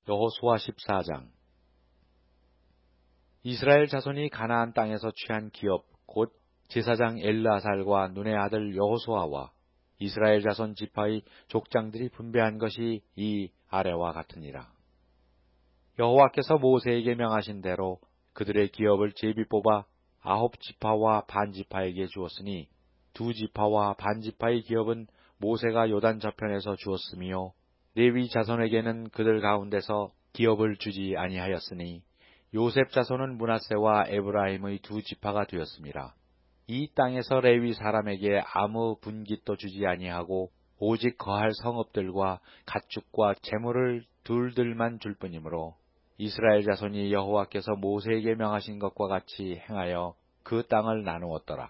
여호수아 14장. 이스라엘 자손이 가나안 땅에서 취한 기업 곧 제사장 엘르아살과 눈의 아들 여호수아와 이스라엘 자손 지파의 족장들이 분배한 것이 이 아래와 같으니라. 여호와께서 모세에게 명하신 대로 그들의 기업을 제비 뽑아 9지파와 반지파에게 주었으니 2지파와 반지파의 기업은 모세가 요단 저편에서 주었으며 레위 자손에게는 그들 가운데서 기업을 주지 아니하였으니 요셉 자손은 므낫세와 에브라임의 2지파가 되었습니다. 이 땅에서 레위 사람에게 아무 분깃도 주지 아니하고 오직 거할 성읍들과 가축과 재물을 둘들만 줄 뿐이므로 이스라엘 자손이 여호와께서 모세에게 명하신 것과 같이 행하여 그 땅을 나누었더라.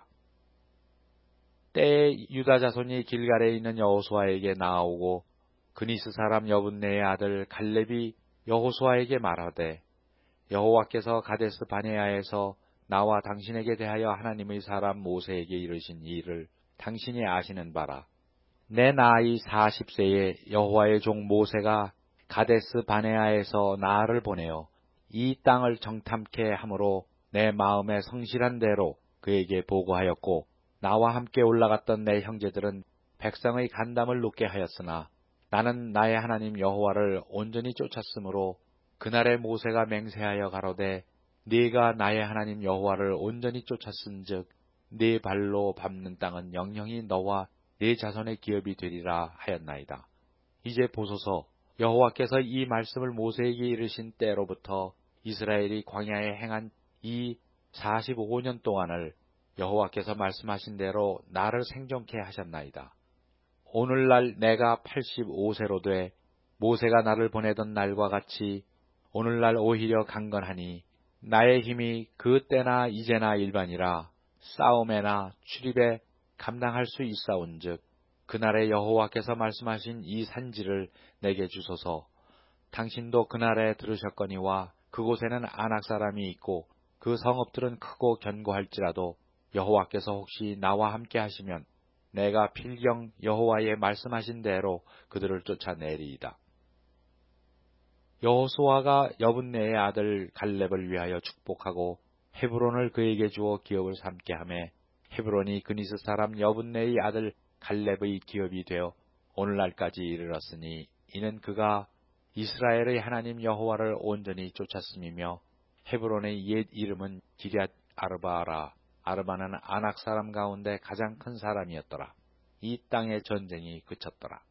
때에 유다 자손이 길갈에 있는 여호수아에게 나아오고 그니스 사람 여분네의 아들 갈렙이 여호수아에게 말하되 여호와께서 가데스 바네아에서 나와 당신에게 대하여 하나님의 사람 모세에게 이르신 일을 당신이 아시는 바라. 내 나이 40세에 여호와의 종 모세가 가데스 바네아에서 나를 보내어 이 땅을 정탐케 함으로 내 마음에 성실한 대로 그에게 보고하였고 나와 함께 올라갔던 내 형제들은 백성의 간담을 놓게 하였으나 나는 나의 하나님 여호와를 온전히 쫓았으므로 그날에 모세가 맹세하여 가로되 네가 나의 하나님 여호와를 온전히 쫓았은즉 네 발로 밟는 땅은 영영이 너와 네 자손의 기업이 되리라 하였나이다. 이제 보소서 여호와께서 이 말씀을 모세에게 이르신 때로부터 이스라엘이 광야에 행한 이 45년 동안을 여호와께서 말씀하신 대로 나를 생존케 하셨나이다. 오늘날 내가 85세로 돼 모세가 나를 보내던 날과 같이 오늘날 오히려 강건하니 나의 힘이 그 때나 이제나 일반이라 싸움에나 출입에 감당할 수 있사온즉 그날에 여호와께서 말씀하신 이 산지를 내게 주소서. 당신도 그날에 들으셨거니와 그곳에는 아낙 사람이 있고 그 성읍들은 크고 견고할지라도 여호와께서 혹시 나와 함께 하시면 내가 필경 여호와의 말씀하신 대로 그들을 쫓아내리이다. 여호수아가 여분네의 아들 갈렙을 위하여 축복하고 헤브론을 그에게 주어 기업을 삼게 하매 헤브론이 그니스 사람 여분네의 아들 갈렙의 기업이 되어 오늘날까지 이르렀으니 이는 그가 이스라엘의 하나님 여호와를 온전히 쫓았음이며 헤브론의 옛 이름은 기럇 아르바라. 아르바는 아낙 사람 가운데 가장 큰 사람이었더라. 이 땅의 전쟁이 그쳤더라.